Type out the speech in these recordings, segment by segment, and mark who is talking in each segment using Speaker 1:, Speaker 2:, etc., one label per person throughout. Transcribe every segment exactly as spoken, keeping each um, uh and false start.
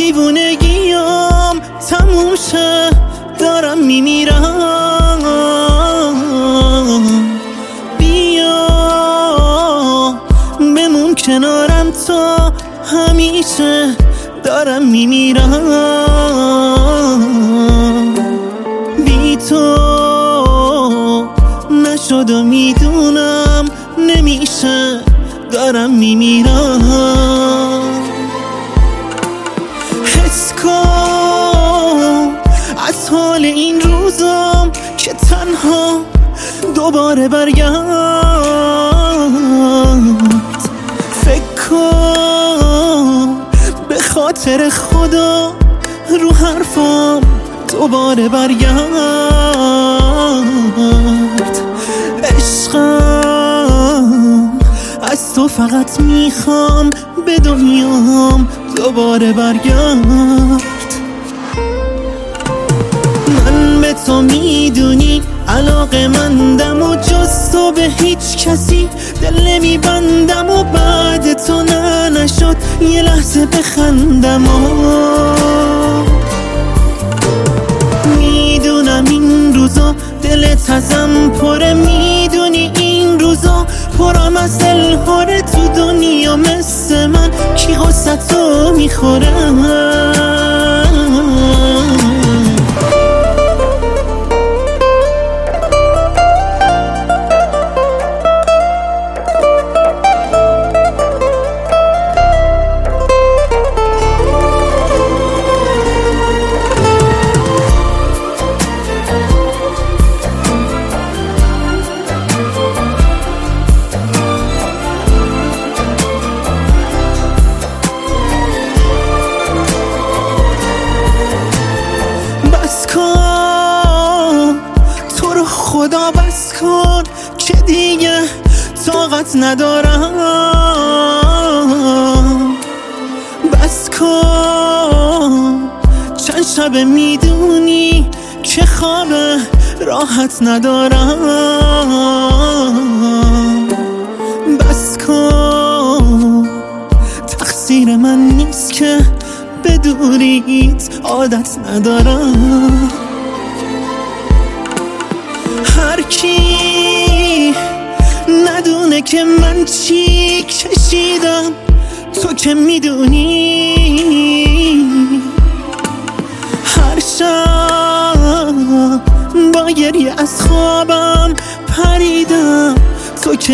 Speaker 1: دیوونگیام تموم شه دارم میمیرم، بیا بمون کنارم تا همیشه دارم میمیرم. بی تو نشد و میدونم نمیشه دارم میمیرم. حس کن از حال این روزم که تنها دوباره برگرد. فکر کن به خاطر خدا رو حرفم دوباره برگرد. عشقم از تو فقط میخوام به دنیام دوباره برگرد. من به تو میدونی علاقه مندم و جز تو به هیچ کسی دل نمیبندم و بعد تو نه نشد یه لحظه بخندم و میدونم این روزا دلت ازم پره، میدونی این روزا پرم از دلهاره تو دنیا مثل من کی غصه تو میخوره. خدا بس کن که دیگه طاقت ندارم. بس کن چند شب میدونی که خواب راحت ندارم. بس کن تقصیر من نیست که به دوریت عادت ندارم. هر کی ندونه که من چی کشیدم تو که میدونی. هر شب با گریه از خوابم پریدم تو که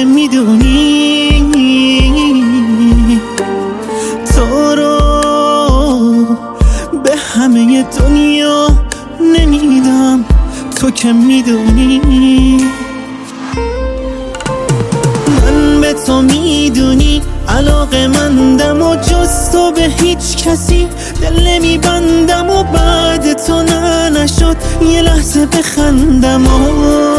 Speaker 1: میدونی. تو رو به همه دنیا نمیدم تو که میدونی. من به تو میدونی علاقه مندم و جز تو به هیچ کسی دل نمیبندم و بعد تو نه نشد یه لحظه بخندم و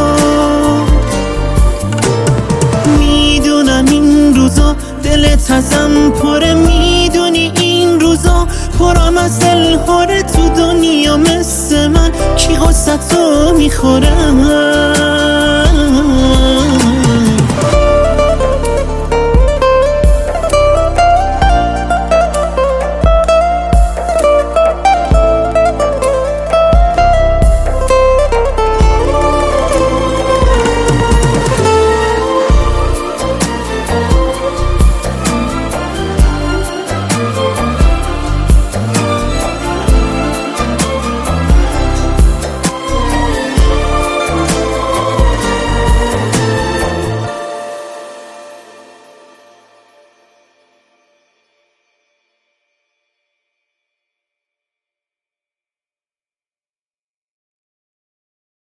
Speaker 1: میدونم این روزا دلت ازم پره، میدونی این روزا پرم از دلهاره تو دنیا مثل من کی غصه تو میخوره.